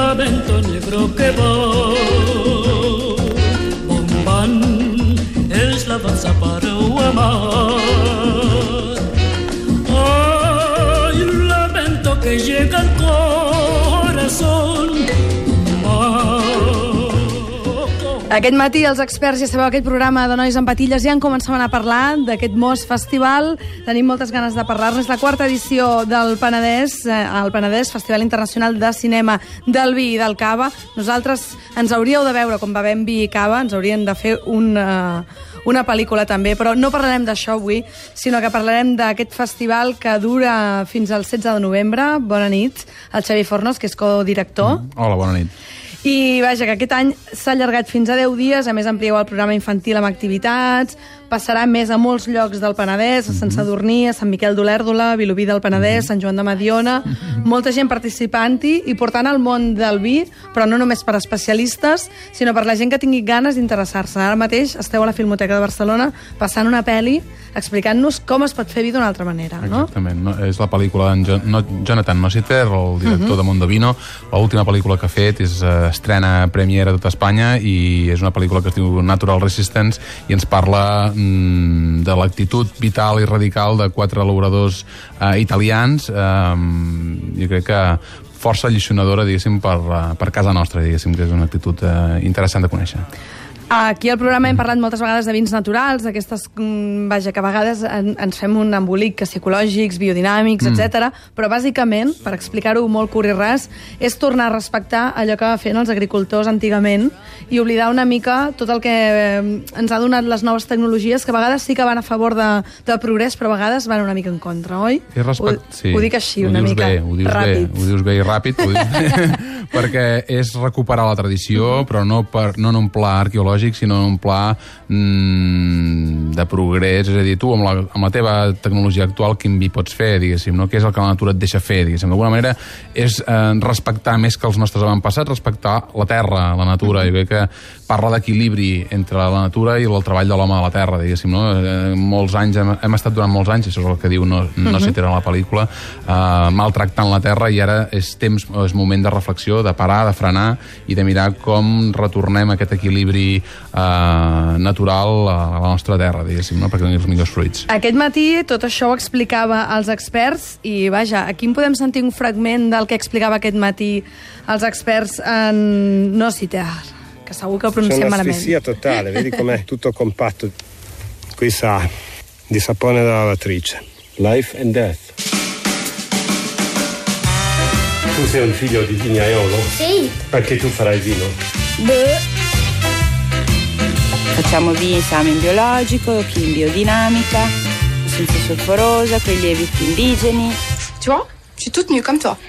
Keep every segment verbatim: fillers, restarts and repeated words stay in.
lamento negro que va. Bombán es la balsa para amar. Ay, un lamento que llega al corazón. Aquest matí els experts, ja sabeu, aquest programa de Nois amb Patilles ja en començaven a parlar d'aquest Mos Festival. Tenim moltes ganes de parlar-ne. És la quarta edició del Penedès, eh, el Penedès, Festival Internacional de Cinema del Vi i del Cava. Nosaltres ens hauríeu de veure com bevem vi i cava, ens haurien de fer una, una pel·lícula també, però no parlarem d'això avui, sinó que parlarem d'aquest festival que dura fins al setze de novembre. Bona nit, el Xavi Fornos, que és codirector. Mm. Hola, bona nit. I vaja, que aquest any s'ha allargat fins a deu dies, a més amplieu el programa infantil amb activitats, passarà més a molts llocs del Penedès, a Sant Sadurní, a Sant Miquel d'Olèrdola, a Vilobí del Penedès, Sant Joan de Mediona, molta gent participant-hi i portant el món del vi, però no només per especialistes, sinó per la gent que tingui ganes d'interessar-se. Ara mateix esteu a la Filmoteca de Barcelona passant una pel·li explicant-nos com es pot fer vi d'una altra manera, no? Exactament, no? És la pel·lícula d'en no, Jonathan Nossiter, el director uh-huh. de Mondovino. L'última pel·lícula que ha fet és uh, estrena premiera a tot Espanya i és una pel·lícula que es diu Natural Resistance i ens parla mm, de l'actitud vital i radical de quatre elaboradors uh, italians. Um, jo crec que força alliçonadora, diguéssim, per, uh, per casa nostra, diguéssim, que és una actitud uh, interessant de conèixer. Aquí al programa hem parlat moltes vegades de vins naturals, d'aquestes, vaja, que a vegades en, ens fem un embolic psicològics, biodinàmics, mm. etcètera. Però bàsicament, per explicar-ho molt curt i ras, és tornar a respectar allò que feien els agricultors antigament i oblidar una mica tot el que ens ha donat les noves tecnologies, que a vegades sí que van a favor de, del progrés, però a vegades van una mica en contra, oi? I respect... ho, sí. ho dic així, ho una mica bé, ho dius ràpid. Bé, ho dius bé i ràpid, ho dius bé, perquè és recuperar la tradició, mm. però no, per, no en un pla arqueològic, sinó en un pla mm, de progrés, és a dir, tu amb la, amb la teva tecnologia actual quin vi pots fer, diguéssim, no? Què és el que la natura et deixa fer, diguéssim. D'alguna manera és eh, respectar més que els nostres avantpassats, respectar la terra, la natura. Jo crec que parla d'equilibri entre la natura i el treball de l'home de la terra, diguéssim, no? Eh, molts anys, hem, hem estat durant molts anys, això és el que diu no, no sé, en la pel·lícula, eh, maltractant la terra, i ara és temps, és moment de reflexió, de parar, de frenar i de mirar com retornem aquest equilibri eh, natural a la nostra terra, diguéssim, no? Perquè doni els millors fruits. Aquest matí tot això ho explicava als experts i, vaja, aquí en podem sentir un fragment del que explicava aquest matí els experts en Nossiter, que segur que ho pronunciem malament. C'è un'asfissia totale, vedi com'è tutto compatto qui sa di sapone da lavatrice. Life and death. Tu sei un figlio di vignaiolo? Sì. Perché tu farai vino? Beh. Facciamo esame in biologico, chi in biodinamica, senza solforosa, con i lieviti indigeni. Tu vois, je suis toute nue comme toi.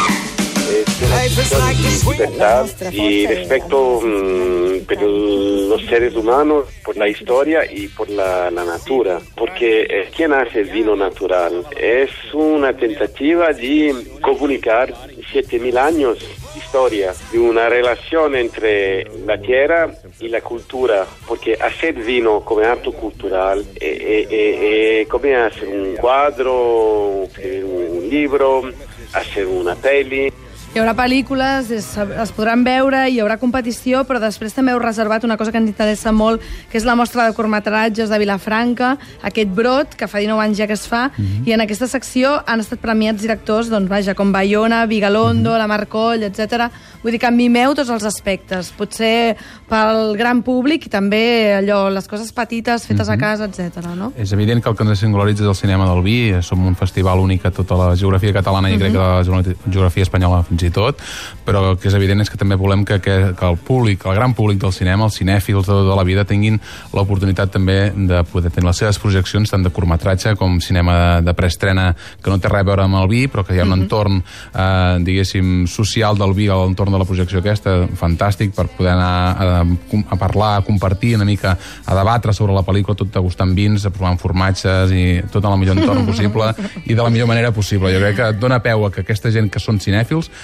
Libertà y respeto mmm, per los seres humanos, por la historia y por la, la natura, porque eh, ¿quién hace el vino natural? Es una tentativa de comunicar siete mil años de historia, de una relación entre la tierra y la cultura, porque hacer vino como acto cultural es, es, es como hacer un cuadro, un libro, hacer una peli. Hi haurà pel·lícules, es, es podran veure, hi haurà competició, però després també heu reservat una cosa que ens interessa molt, que és la mostra de curtmetratges de Vilafranca, aquest brot, que fa dinou anys ja que es fa, mm-hmm. i en aquesta secció han estat premiats directors, doncs vaja, com Bayona, Vigalondo, mm-hmm. la Marcoll, etcètera. Vull dir que mimeu tots els aspectes, potser pel gran públic i també allò, les coses petites fetes mm-hmm. a casa, etcètera, no? És evident que el que ens singularitza és el cinema del vi, som un festival únic a tota la geografia catalana i mm-hmm. crec que la geografia espanyola fins i tot, però el que és evident és que també volem que, que, que el públic, el gran públic del cinema, els cinèfils de, de la vida, tinguin l'oportunitat també de poder tenir les seves projeccions tant de curtmetratge com cinema de, de preestrena que no té res a veure amb el vi, però que hi ha un mm-hmm. entorn, eh, diguéssim, social del vi a l'entorn de la projecció aquesta, fantàstic, per poder anar a, a parlar, a compartir una mica, a debatre sobre la pel·lícula, tot degustant vins, provant formatges i tot en el millor entorn possible i de la millor manera possible. Jo crec que dona peu a que aquesta gent que són cinèfils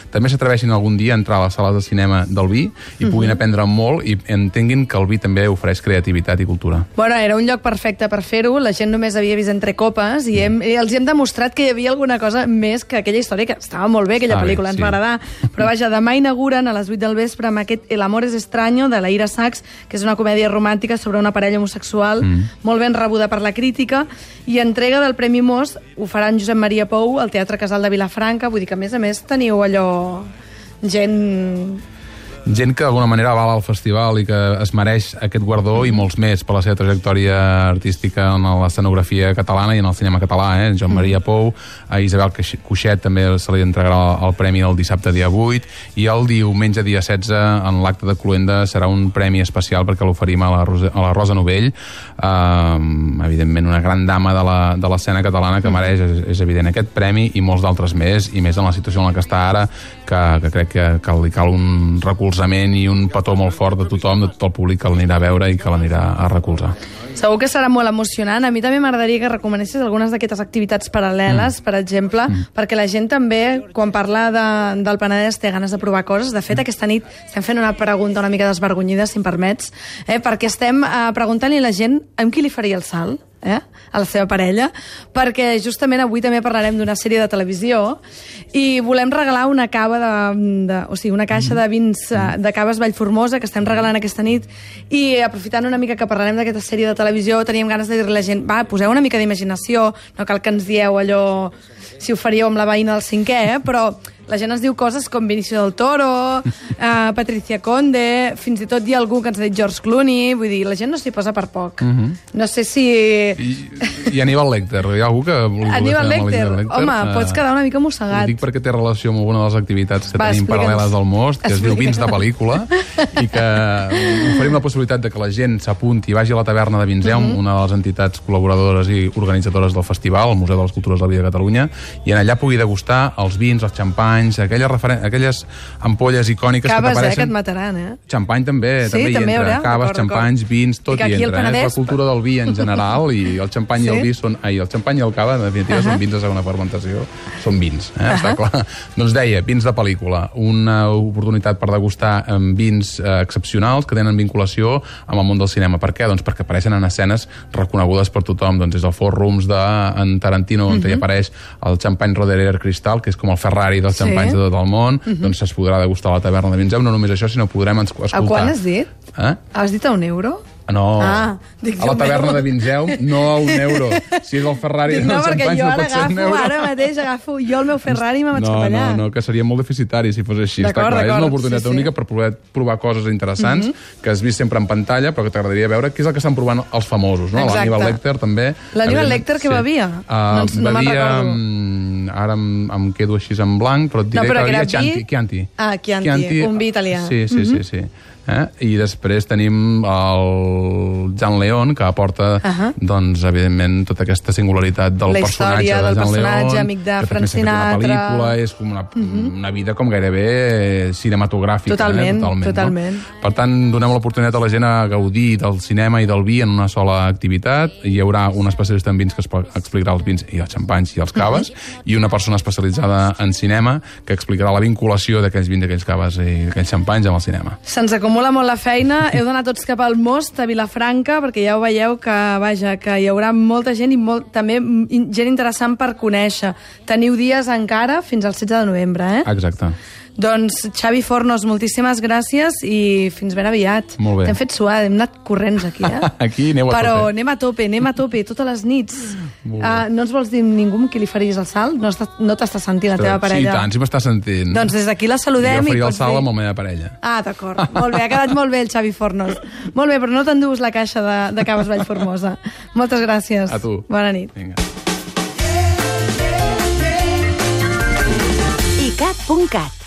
també s'atreveixin algun dia a entrar a les sales de cinema del vi i puguin aprendre molt i entenguin que el vi també ofereix creativitat i cultura. Bueno, era un lloc perfecte per fer-ho, la gent només havia vist entre copes i, hem, i els hem demostrat que hi havia alguna cosa més que aquella història, que estava molt bé, aquella ah, pel·lícula, bé, ens sí. va agradar, però vaja, demà inauguren a les vuit del vespre amb aquest El amor es extraño, de la Ira Sachs, que és una comèdia romàntica sobre una parella homosexual, mm. molt ben rebuda per la crítica, i entrega del Premi Mos ho farà en Josep Maria Pou al Teatre Casal de Vilafranca, vull dir que a més a més teniu allò gent... gent que d'alguna manera avala el festival i que es mereix aquest guardó i molts més per la seva trajectòria artística en l'escenografia catalana i en el cinema català, eh? Joan Maria Pou, a Isabel Cuixet també se li entregarà el premi el dissabte dia vuit, i el diumenge dia setze en l'acte de Cluenda serà un premi especial perquè l'oferim a, la Rosa, a la Rosa Novell, eh, evidentment una gran dama de l'escena catalana que mereix, és, és evident, aquest premi i molts d'altres més, i més en la situació en la que està ara, que, que crec que, que li cal un recolzament i un petó molt fort de tothom, de tot el públic que l'anirà a veure i que l'anirà a recolzar. Segur que serà molt emocionant. A mi també m'agradaria que recomanessis algunes d'aquestes activitats paral·leles, mm. per exemple, mm. perquè la gent també, quan parla de, del Penedès, té ganes de provar coses. De fet, aquesta nit estem fent una pregunta una mica desvergonyida, si em permets, eh, perquè estem eh, preguntant-li a la gent amb qui li faria el salt, eh, a la seva parella, perquè justament avui també parlarem d'una sèrie de televisió i volem regalar una cava de, de, o sigui, una caixa de vins de caves Vallformosa que estem regalant aquesta nit, i aprofitant una mica que parlarem d'aquesta sèrie de televisió, teníem ganes de dir-li a la gent, va, poseu una mica d'imaginació, no cal que ens dieu allò si ho faríeu amb la veïna del cinquè, eh, però la gent ens diu coses com Benicio del Toro, eh, Patricia Conde, fins i tot hi ha algú que ens ha dit George Clooney, vull dir, la gent no s'hi posa per poc. Uh -huh. No sé si... I, i Aníbal Lecter, hi ha algú que... Aníbal Lecter, Lecter, home, uh, pots quedar una mica mossegat. Ho dic perquè té relació amb alguna de les activitats que Va, tenim paral·leles del Most, que es diu Vins de Pel·lícula, i que oferim la possibilitat de que la gent s'apunti i vagi a la taverna de Vinseum, uh -huh. una de les entitats col·laboradores i organitzadores del festival, el Museu de les Cultures del Vi de Catalunya, i en allà pugui degustar els vins, els xampanys, aquelles, referen... aquelles ampolles icòniques Caves, que t'apareixen. eh, que et mataran, eh? Xampany també, sí, també hi també entra. Haurà? Caves, xampanys, vins, tot hi entra. Penedès... Eh? La cultura del vi en general, i el xampany sí? i el vi són... Ai, el xampany i el cava, en definitiva, uh -huh. són vins de segona fermentació. Són vins, eh? Uh -huh. Està clar. Doncs deia, vins de pel·lícula. Una oportunitat per degustar amb vins eh, excepcionals que tenen vinculació amb el món del cinema. Per què? Doncs perquè apareixen en escenes reconegudes per tothom. Doncs és el Four Rooms d'en Tarantino, on uh -huh. hi apareix el xampany Roderer Cristal, que és com el Ferrari dels xampanys sí? de tot el món. Uh -huh. Doncs es podrà degustar a la taverna de Vinseum. No només això, sinó podrem escoltar... A quan has dit? Eh? Has dit a un euro? No, ah, a la taverna de Vinseum, no a un euro. Si és el Ferrari... Dic, no, perquè jo no ara agafo, ara mateix agafo jo el meu Ferrari i me'n vaig no, cap allà. No, no, que seria molt deficitari si fos així. Està clar, és una oportunitat sí, única sí. per poder provar coses interessants, uh -huh. que has vist sempre en pantalla, però que t'agradaria veure què és el que estan provant els famosos, no? L'Aníbal Lecter també. L'Aníbal Lecter que sí. bevia? Uh, no, no me'n recordo. Um, ara em, em quedo així en blanc, però et diré no, però que bevia Chianti. Chianti. Ah, Chianti, Chianti, un vi italià. Sí, sí, uh -huh. sí, sí. Eh? I després tenim el Jean León, que aporta, uh -huh. doncs, evidentment, tota aquesta singularitat del la personatge de Jean León. La personatge, amic de Frank Sinatra. Una pel·lícula, és com una, uh -huh. una vida com gairebé cinematogràfica. Totalment, eh? totalment. totalment. No? Per tant, donem l'oportunitat a la gent a gaudir del cinema i del vi en una sola activitat. Hi haurà un especialista en vins que explicarà els vins i els xampanys i els caves, uh -huh. i una persona especialitzada en cinema que explicarà la vinculació d'aquells vins, d'aquells caves i d'aquells xampanys amb el cinema. Se'ns acumula molt la feina, heu d'anar tots cap al Most, a Vilafranca, perquè ja ho veieu que, vaja, que hi haurà molta gent i molt, també gent interessant per conèixer. Teniu dies encara fins al setze de novembre, eh? Exacte. Doncs, Xavi Fornos, moltíssimes gràcies i fins ben aviat. Molt bé. T'hem fet suar, hem anat corrents aquí, eh? Aquí aneu a Però tope. anem a tope, anem a tope, totes les nits. Uh, no ens vols dir ningú amb qui li faries el salt? No, no t'està sentint la teva parella? Sí, tant, sí m'està sentint. Doncs des d'aquí la saludem. Jo faria i el salt dir... amb la meva parella. Ah, d'acord. Molt bé, ha quedat molt bé el Xavi Fornos. Molt bé, però no t'enduus la caixa de, de Caves Vallformosa. Moltes gràcies. A tu. Bona nit. Vinga. i cat punt cat